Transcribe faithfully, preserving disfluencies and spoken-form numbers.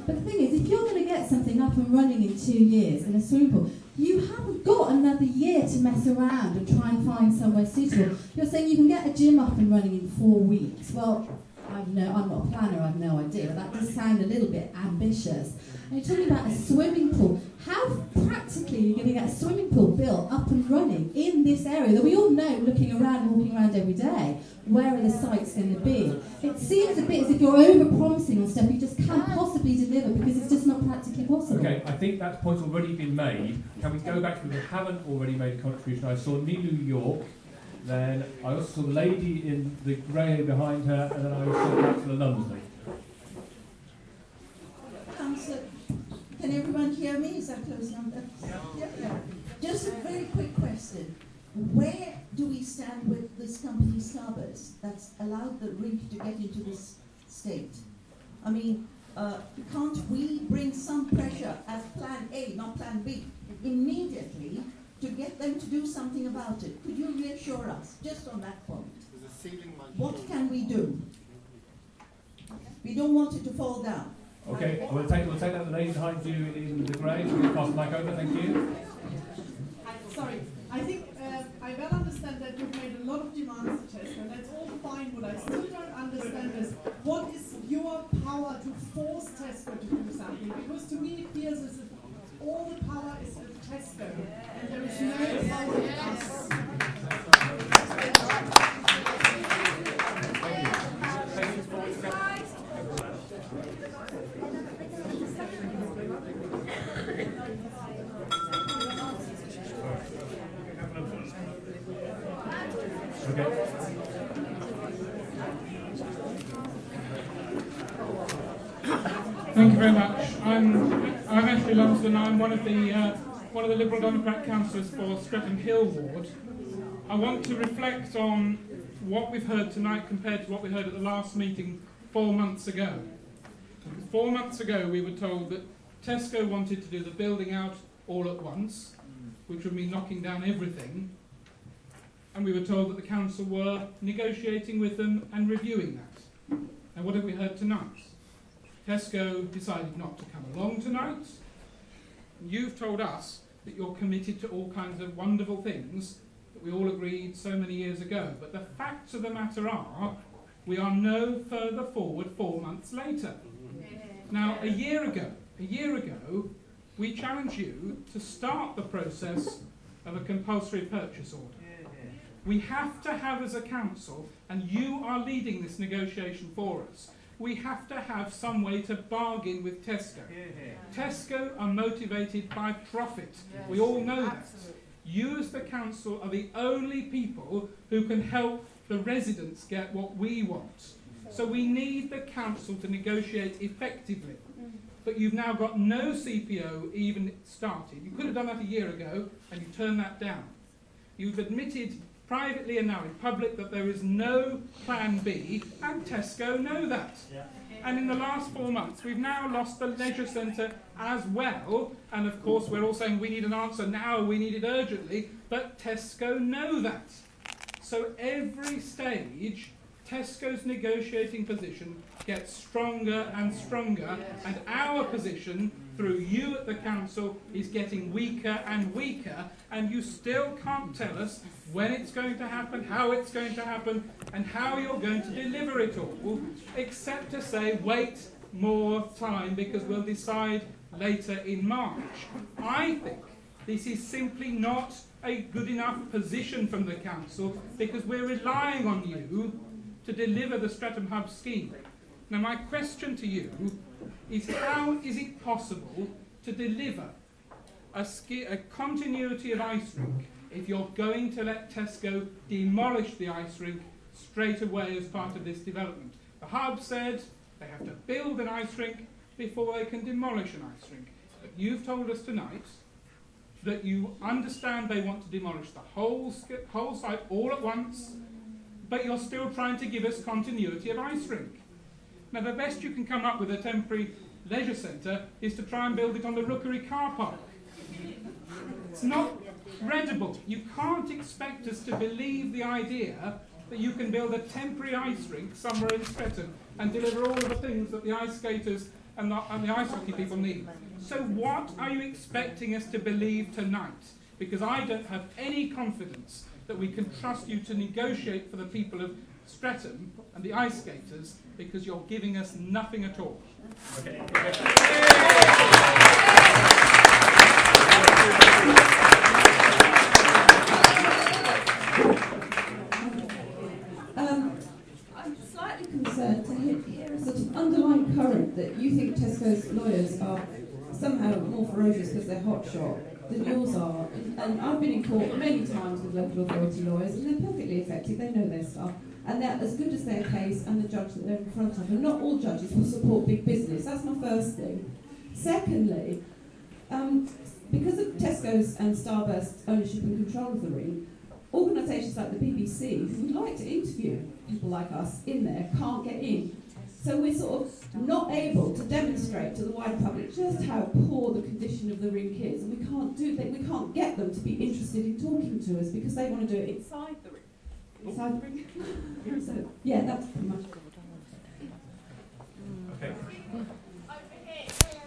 But the thing is, if you're going to get something up and running in two years in a swimming pool, you haven't got another year to mess around and try and find somewhere suitable. You're saying you can get a gym up and running in four weeks. Well, I've no, I'm not a planner, I've no idea, but that does sound a little bit ambitious. And you're talking about a swimming pool. How practically are you going to get a swimming pool built up and running in this area that we all know, looking around and walking around every day, where are the sites going to be? It seems a bit as if you're over-promising on stuff you just can't possibly deliver because it's just not practically possible. Okay, I think that point's already been made. Can we go back to people who haven't already made a contribution? I saw Nilu York, then I also saw the lady in the grey behind her, and then I saw Councillor Lumsley. Councillor, can everyone hear me? Is that close enough? Yeah. Yeah, yeah. Just a very quick question. Where do we stand with this company Starburst that's allowed the rink to get into this state? I mean, uh, can't we bring some pressure as plan A, not plan B, immediately to get them to do something about it? Could you reassure us just on that point? What can we do? We don't want it to fall down. Okay, we'll take, we'll take that the lady behind you in the grey. We'll pass the mic over, thank you. Sorry, I think uh, I well understand that you've made a lot of demands to Tesco, and that's all fine. What I still don't understand is what is your power to force Tesco to do something? Because to me it feels as if all the power is at Tesco, and there is no power in us. Okay. Thank you very much. I'm I'm Ashley Lumsden. I'm one of the uh, one of the Liberal Democrat councillors for Streatham Hill ward. I want to reflect on what we've heard tonight compared to what we heard at the last meeting four months ago. Four months ago, we were told that Tesco wanted to do the building out all at once, which would mean knocking down everything. And we were told that the council were negotiating with them and reviewing that. And what have we heard tonight? Tesco decided not to come along tonight. You've told us that you're committed to all kinds of wonderful things that we all agreed so many years ago. But the facts of the matter are, we are no further forward four months later. Now, a year ago, a year ago, we challenged you to start the process of a compulsory purchase order. We have to have, as a council, and you are leading this negotiation for us, we have to have some way to bargain with Tesco. Tesco are motivated by profit. We all know that. You as the council are the only people who can help the residents get what we want. So we need the council to negotiate effectively. But you've now got no C P O even started. You could have done that a year ago, and you turned that down. You've admitted privately and now in public that there is no plan B, and Tesco know that. Yeah. And in the last four months, we've now lost the leisure centre as well, and of course we're all saying we need an answer now, we need it urgently, but Tesco know that. So every stage, Tesco's negotiating position gets stronger and stronger, and our position, through you at the council, is getting weaker and weaker, and you still can't tell us when it's going to happen, how it's going to happen, and how you're going to deliver it all, except to say, wait more time, because we'll decide later in March. I think this is simply not a good enough position from the council, because we're relying on you to deliver the Streatham Hub scheme. Now, my question to you is, how is it possible to deliver a, ski, a continuity of ice rink if you're going to let Tesco demolish the ice rink straight away as part of this development? The Hub said they have to build an ice rink before they can demolish an ice rink. But you've told us tonight that you understand they want to demolish the whole, whole site all at once, but you're still trying to give us continuity of ice rink. Now, the best you can come up with a temporary leisure centre is to try and build it on the Rookery car park. It's not credible. You can't expect us to believe the idea that you can build a temporary ice rink somewhere in Streatham and deliver all of the things that the ice skaters and the, and the ice hockey people need. So what are you expecting us to believe tonight? Because I don't have any confidence that we can trust you to negotiate for the people of Streatham and the ice skaters, because you're giving us nothing at all. Okay. Um, I'm slightly concerned to hear, hear a sort of underlying current that you think Tesco's lawyers are somehow more ferocious because they're hotshot than yours are. And, and I've been in court many times with local authority lawyers, and they're perfectly effective, they know their stuff, and they're as good as their case and the judge that they're in front of. And not all judges will support big business. That's my first thing. Secondly, um, because of Tesco's and Starburst's ownership and control of the ring, organisations like the B B C, who would like to interview people like us in there, can't get in. So we're sort of not able to demonstrate to the wider public just how poor the condition of the rink is, and we can't do that. We can't get them to be interested in talking to us because they want to do it inside the ring. Inside the ring. So yeah, that's pretty much.